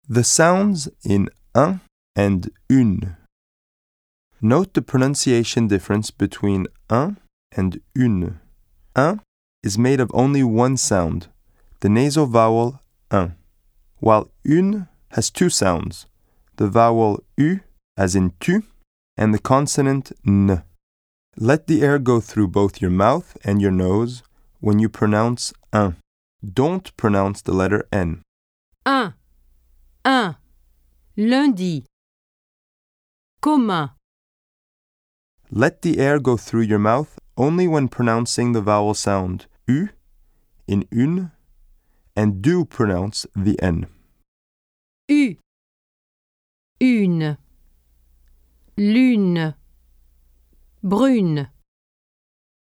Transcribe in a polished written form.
The sounds in un and une. Note the pronunciation difference between un and une. Un is made of only one sound, the nasal vowel un, while une has two sounds, the vowel u as in tu and the consonant n. Let the air go through both your mouth and your nose when you pronounce un. Don't pronounce the letter n. Un, lundi. Commun. Let the air go through your mouth only when pronouncing the vowel sound u in une, and do pronounce the n. Une, lune, brune.